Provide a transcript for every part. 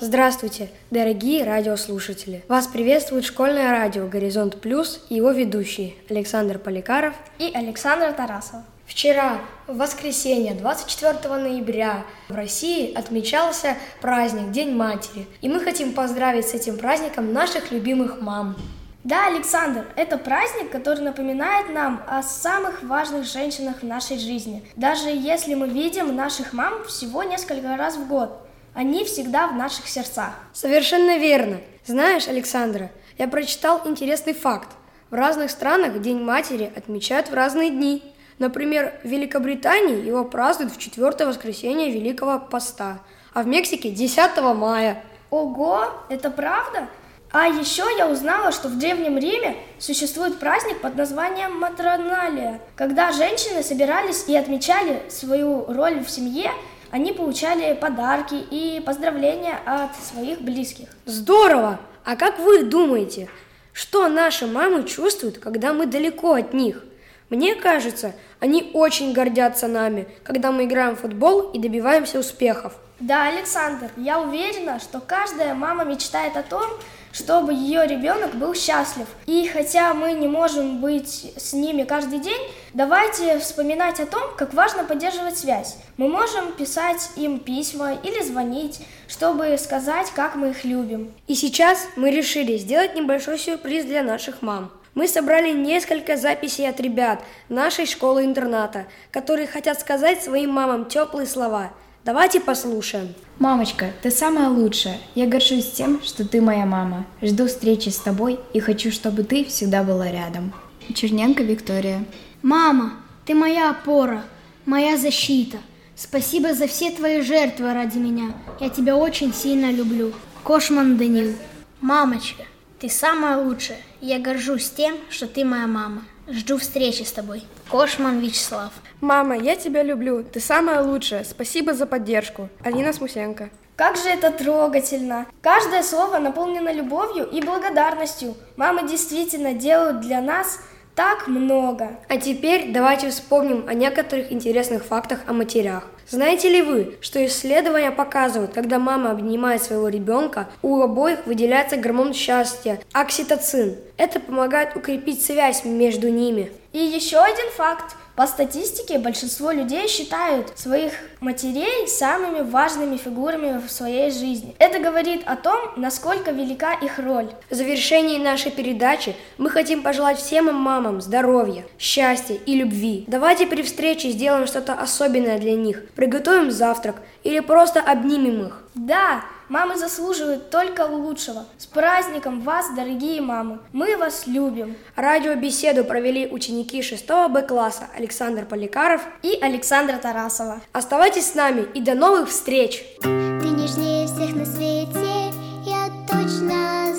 Здравствуйте, дорогие радиослушатели! Вас приветствует школьное радио «Горизонт Плюс» и его ведущие Александр Поликаров и Александра Тарасова. Вчера, в воскресенье, 24 ноября, в России отмечался праздник День матери, и мы хотим поздравить с этим праздником наших любимых мам. Да, Александр, это праздник, который напоминает нам о самых важных женщинах в нашей жизни. Даже если мы видим наших мам всего несколько раз в год, они всегда в наших сердцах. Совершенно верно. Знаешь, Александра, я прочитал интересный факт. В разных странах День матери отмечают в разные дни. Например, в Великобритании его празднуют в 4-е воскресенье Великого Поста, а в Мексике 10 мая. Ого, это правда? А еще я узнала, что в Древнем Риме существует праздник под названием Матроналия. Когда женщины собирались и отмечали свою роль в семье, они получали подарки и поздравления от своих близких. Здорово! А как вы думаете, что наши мамы чувствуют, когда мы далеко от них? Мне кажется, они очень гордятся нами, когда мы играем в футбол и добиваемся успехов. Да, Александр, я уверена, что каждая мама мечтает о том, чтобы ее ребенок был счастлив. И хотя мы не можем быть с ними каждый день, давайте вспоминать о том, как важно поддерживать связь. Мы можем писать им письма или звонить, чтобы сказать, как мы их любим. И сейчас мы решили сделать небольшой сюрприз для наших мам. Мы собрали несколько записей от ребят нашей школы-интерната, которые хотят сказать своим мамам теплые слова. Давайте послушаем. Мамочка, ты самая лучшая. Я горжусь тем, что ты моя мама. Жду встречи с тобой и хочу, чтобы ты всегда была рядом. Черненко Виктория. Мама, ты моя опора, моя защита. Спасибо за все твои жертвы ради меня. Я тебя очень сильно люблю. Кошман Данил. Мамочка, ты самая лучшая. Я горжусь тем, что ты моя мама. Жду встречи с тобой. Кошман Вячеслав. Мама, я тебя люблю. Ты самая лучшая. Спасибо за поддержку. Алина Смусенко. Как же это трогательно! Каждое слово наполнено любовью и благодарностью. Мамы действительно делают для нас так много. А теперь давайте вспомним о некоторых интересных фактах о матерях. Знаете ли вы, что исследования показывают, когда мама обнимает своего ребенка, у обоих выделяется гормон счастья – окситоцин. Это помогает укрепить связь между ними. И еще один факт. По статистике, большинство людей считают своих матерей самыми важными фигурами в своей жизни. Это говорит о том, насколько велика их роль. В завершении нашей передачи мы хотим пожелать всем мамам здоровья, счастья и любви. Давайте при встрече сделаем что-то особенное для них, приготовим завтрак или просто обнимем их. Да, мамы заслуживают только лучшего. С праздником вас, дорогие мамы! Мы вас любим! Радиобеседу провели ученики 6 Б класса Александр Поликаров и Александра Тарасова. Оставайтесь с нами и до новых встреч! Ты нежнее всех на свете, я точно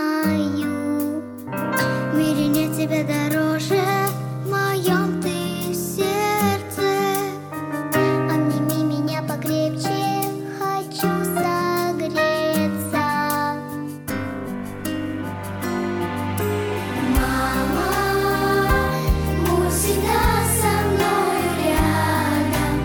знаю. В мире нет тебя дороже, в моем ты сердце. Обними меня покрепче, хочу согреться. Мама, будь всегда со мною рядом.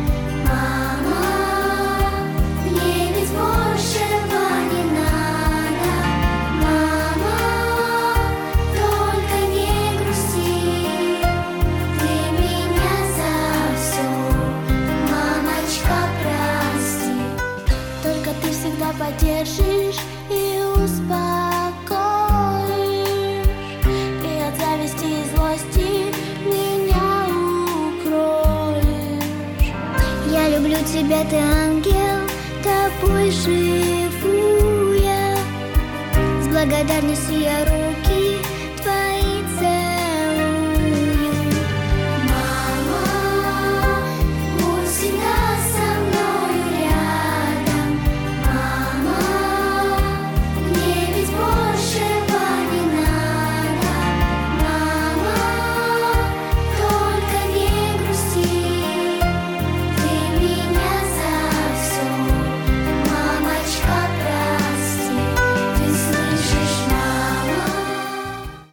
Мама, мне ведь большего не надо. Мама, только не грусти, ты меня за все, мамочка, прости. Только ты всегда поддержишь и успокоишь, и от зависти и злости меня укроешь. Я люблю тебя, ты ангел, тобой живу я. С благодарностью я руки